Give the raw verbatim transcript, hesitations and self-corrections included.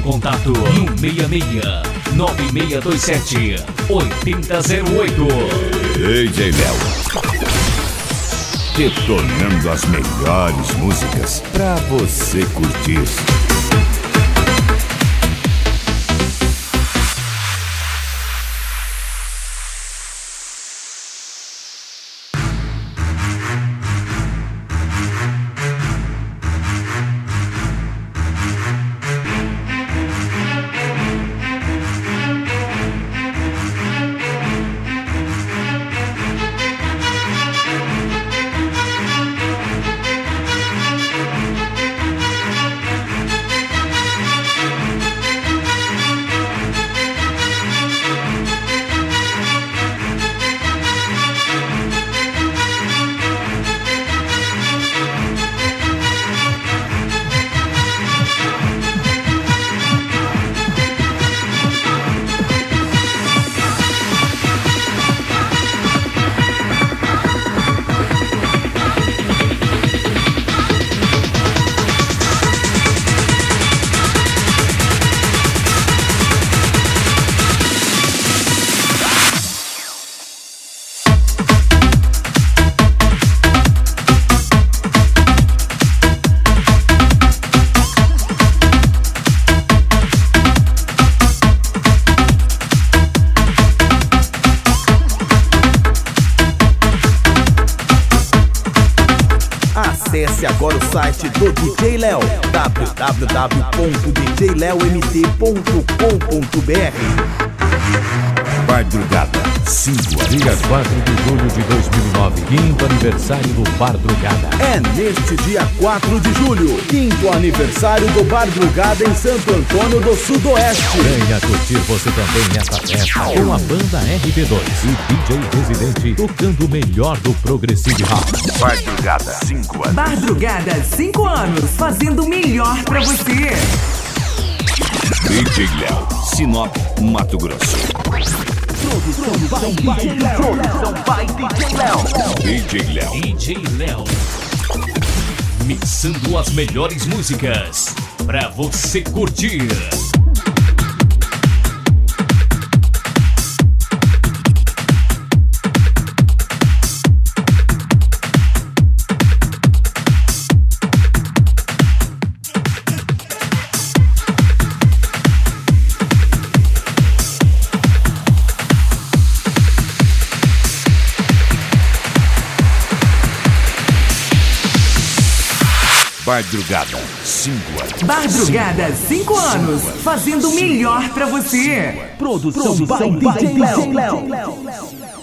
contato no seis seis nove seis dois sete oito zero zero oito. D J Léo, detonando as melhores músicas pra você curtir. Acesse agora o site do D J Léo, w w w ponto d j léo m t ponto com ponto b r. Madrugada cinco anos. Dia quatro de julho de dois mil e nove, quinto aniversário do Madrugada. É neste dia quatro de julho, quinto aniversário do Madrugada em Santo Antônio do Sudoeste. Venha curtir você também nessa festa com a banda R B dois e D J Residente tocando o melhor do Progressive House. Madrugada cinco anos. Madrugada cinco anos, fazendo o melhor pra você. D J Léo, Sinop, Mato Grosso. Produção by D J Léo. Produção by D J Léo. D J Léo. D J Léo. Mixando as melhores músicas pra você curtir. Madrugada cinco anos. Madrugada cinco anos, fazendo o melhor pra você. Produção by D J Léo.